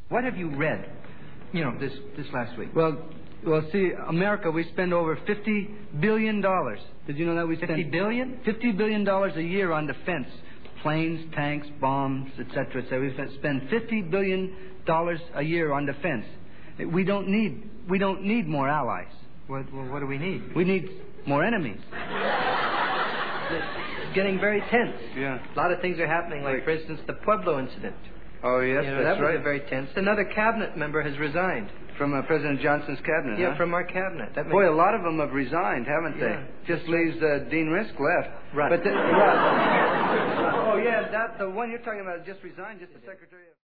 What have you read, this last week? Well, see, America, we spend over $50 billion. Did you know that we spend $50 billion? $50 billion a year on defense. Planes, tanks, bombs, etc. So we spend $50 billion a year on defense. We don't need more allies. What do we need? We need more enemies. It's getting very tense. Yeah. A lot of things are happening, like, for instance, the Pueblo incident. Oh, yes, that was very tense. Another cabinet member has resigned. From President Johnson's cabinet, Yeah, huh? from our cabinet. Boy, a lot of them have resigned, haven't they? Just leaves Dean Risk left. Right. But oh, yeah, the one you're talking about just resigned, just the Secretary of...